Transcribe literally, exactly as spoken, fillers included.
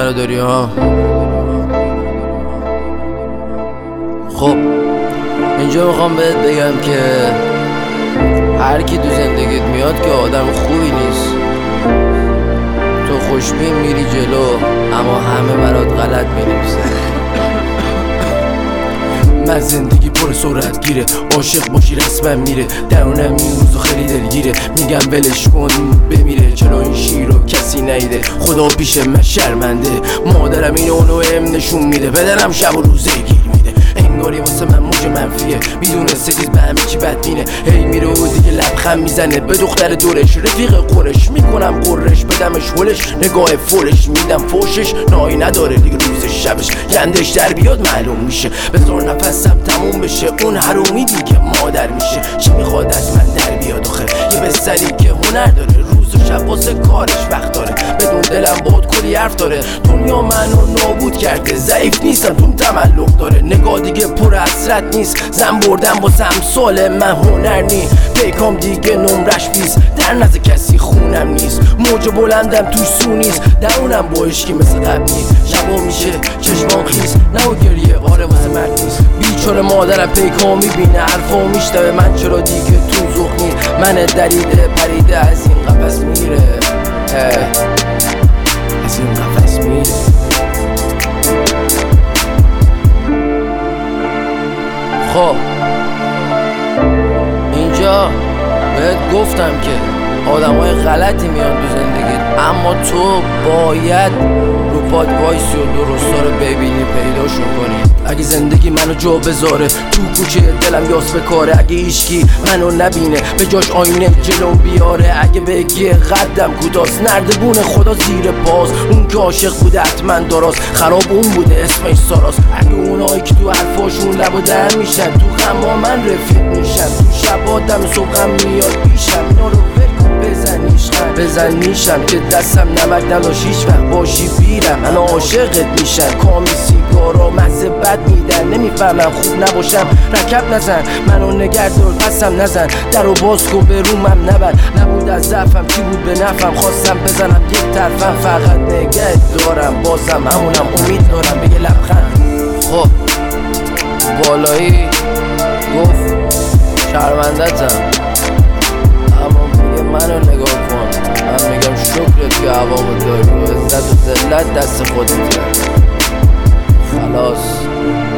منو داری ها. خب اینجا میخوام بهت بگم که هر کی تو زندگیت میاد که آدم خوبی نیست. تو خوشبین میری جلو اما همه برات غلط مینویسن. من زندگی پر سرعت گیره، عاشق باشی رسما میره، درونم این روزو خیلی دلگیره. میگم ولش کن بمیره، چرا این شیر رو کسی نیده؟ خدا پیش من شرمنده، مادرم اینو اونو ام نشون میده، پدرم شب و روزه گیر میده. انگاری واسه من موج منفیه، میدونه ستیز به همه چی بدبینه. هی میره و دیگه لبخند میزنه به دختر دورش، رفیق قرش. میکنم قرش بدمش هلش، نگاه فولش میدم فوشش. نایی نداره دیگه روز شبش، گندش در بیاد معلوم میشه. بذار نفسم تموم بشه، اون حرومی دیگه مادر میشه. چی میخواد از من در بیاد آخه؟ یه بستری که هنر داره، روز و شب واسه کارش وقت داره. بدون دلم باد کلی حرف داره، دنیا منو نابود کرده. ضعیف نیستم تون تملق داره، نگاه دیگه پر حسرت نیست. زن بردم واسه سال من هنر نی، پیکام دیگه نمرش بیست. در نزد کسی خونم نیست، موج بلندم توش سو نیست. درونم با عشقی مثل قبل نیست، شبا میشه چشمان خیس. نه و گریه آره واسه مرد نیست. بیچاره مادرم پیکام میبینه، حرفا میشنوه، من چرا دیگه تو ذوق نیست. من دریده پریده از این قفس میره، از این قفس میره. خب اینجا بهت گفتم که آدم های غلطی میان تو زندگیت، اما تو باید رو پات وایسی و درستا رو ببینی، پیداشون کنی. اگه زندگی منو جا بذاره تو کوچه دلم یاس بکاره، اگه ایشکی منو نبینه به جاش آینه جلوم بیاره، اگه بگی قدم کوتاست نردبون خدا زیر پاس، اون که عاشق بوده حتما دراست، خراب اون بوده اسمش ساراست. اگه اونایی که تو حرفاشون لب و در میشن، تو غما من رفیق میشن، تو شبا دم صبحم میاد پیشم. اینا رو بزن نیشم بزن نیشم که دستم نمک نداشت هیچ وقت باشی بیرم. من عاشقت میشم، کامی سیگارا مزه بد میدن. نمیفهمم خوب نباشم رکب نزن، منو نگردار پسم نزن. درو باز کن به رومم نبر، نبود از ضعفم چی بود به نفعم. خواستم بزنم یک طرفم، فقط نگهت دارم بازم همونم امید دارم به یه لبخند. خب بالایی گفت شرمندتم، اما میگه منو نگاه کن. من میگم شکرت که هوامو داری و عزت و ذلت دست خودت. خلاص